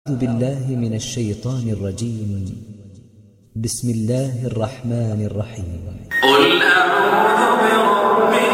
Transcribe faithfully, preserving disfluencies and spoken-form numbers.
أعوذ بالله من الشيطان الرجيم. بسم الله الرحمن الرحيم. قل أعوذ برب